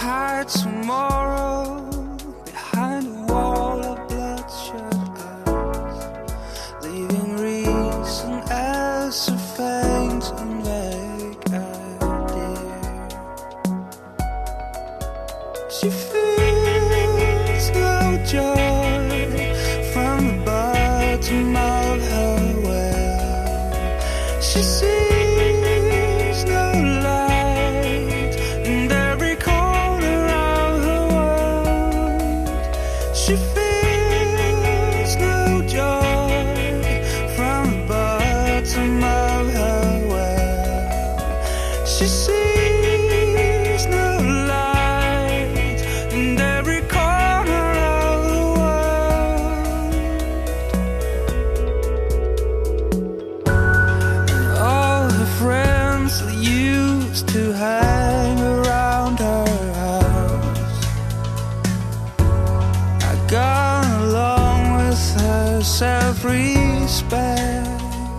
hide tomorrow behind a wall of bloodshot eyes, leaving reason as a faint and vague idea. She feels no joy from the bottom of her well. She sees no light in every corner of her world. She feels no joy from the bottom of her well. She sees no light in every corner of the world. And all her friends that used to hang around her house are gone along with her self-respect.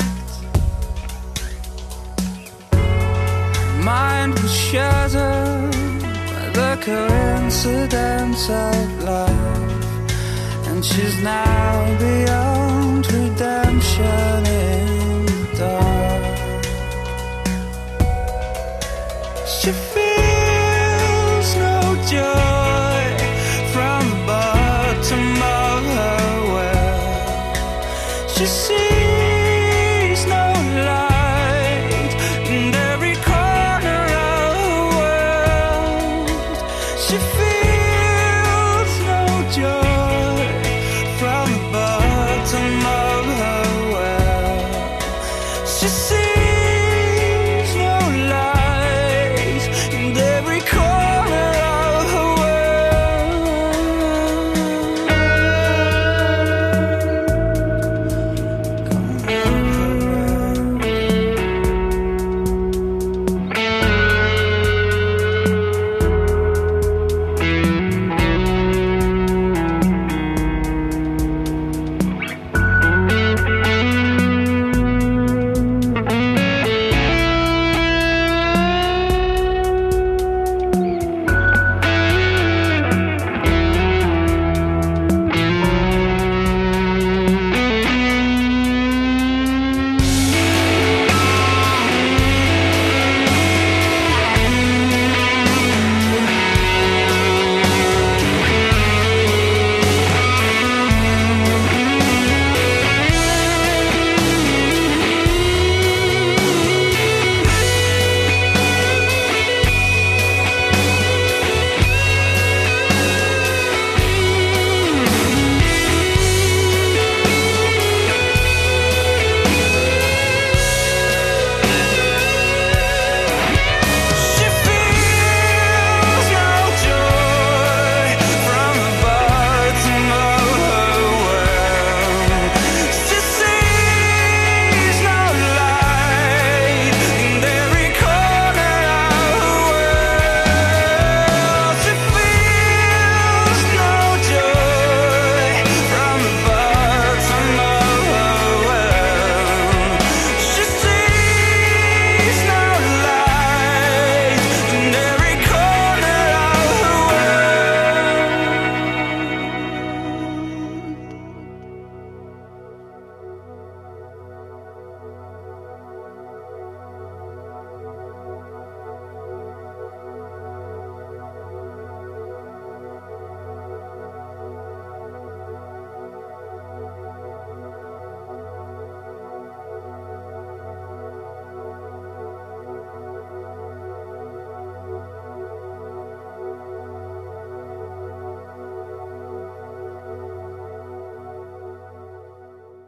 Mind was shattered by the coincidence of life, and she's now beyond redemption in the dark. She feels no joy from the bottom of her well. She